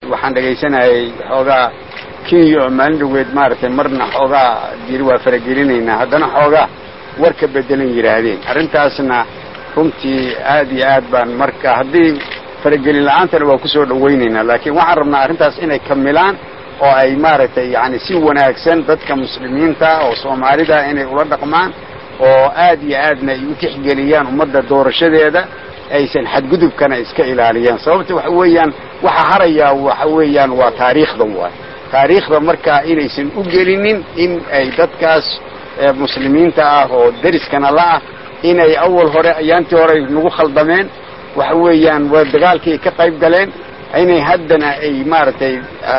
waxaan dhageysanahay xoogaa Kenya maalin dhaweed maartay marna xoogaa jiri waa faragelinayna haddana xoogaa warka bedelan yiraahdeen arrintaasna runtii aad iyo aad baan marka hadii faragelin la'aanta waa ku soo dhaweynayna laakiin waxaan rabnaa arrintaas inay kamilaan oo ay maartay yani si wanaagsan dadka muslimiinta oo Soomaalida inay ula dhaqmaan oo aad iyo aadna ay u tixgeliyaan ummadda doorashadeeda aysan xadgudubkana iska ilaaliyaan sababta waxa haraya waxa weeyaan waa taariikhda marka inaysan u gelinin in ay dadkaas muslimiinta ah oo dariskana la ah inay awal hore ayaantii hore nagu khaldameen waxa weeyaan waa dagaalkii ka qayb galeen inay haddana ay maartay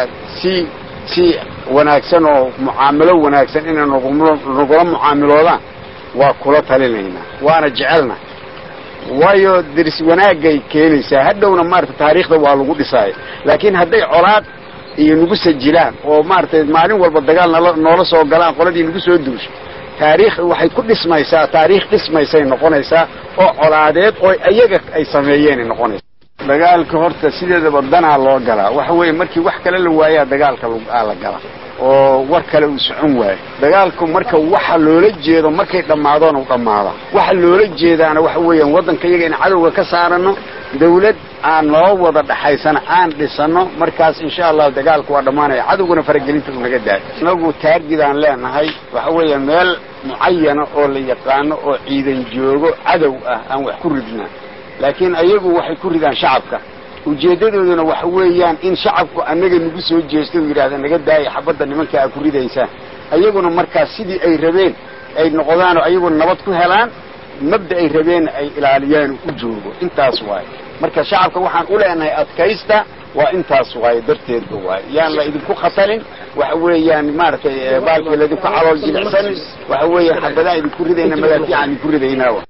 si wanaagsan oo mucaamalo wanaagsan inay nagula mucaamiloodaan waa kula talinayna waana jecelna waayo diris wanaagay keenaysaa hadhowna maartay taariikhda waa lagu dhisay laakiin hadday colaad iyo nagu sajilaan oo maartay maalin walba dagaal noola soo galaan qoladii nagu soo duushay taariikh waxay ku dhismaysaa taariikh dhismaysay noqonaysaa oo colaadeed oo ayaga ay sameeyeen noqonaysaa dagaalka horta sideedaba danaa loo galaa waxa weeye markii wax kale la waayaa dagaalka la gala oo war kale uu socon waayo dagaalku marka waxa loola jeedo markay dhamaadaan uu dhamaada waxa loola jeedaana waxa weeyaan wadanka iyaga in cadawga ka saarano dawlad aan loo wada dhaxaysana aan dhisano markaas insha Allah dagaalku waa dhamaanaya cadawguna faragelinta uu naga daay nagu taargidaan leenahay waxa weeyaan meel mucayyana oo la yaqaan oo ciidan joogo cadow ah aan wax ku ridna laakiin ayagu waxay ku ridaan shacabka ujeedadooduna waxa weeyaan in shacabku anaga nagu soo jeesto yiraahdo naga daay xabada nimanka ay ku ridaysa ayaguna markaas sidii ay rabeen ay noqdaan ayaguna nabad ku helaan mabda ay rabeen ay ilaaliyaan u joogo intaas waay marka shacabka waxaan u leenahay adkaysta waa intaas waay darteed waay yaan la idinku khatalin waxa weeyaan maartay baalkii la idinku calool jilicsan waxa weeyaan xabada idinku ridayna magaalada aan ku ridayna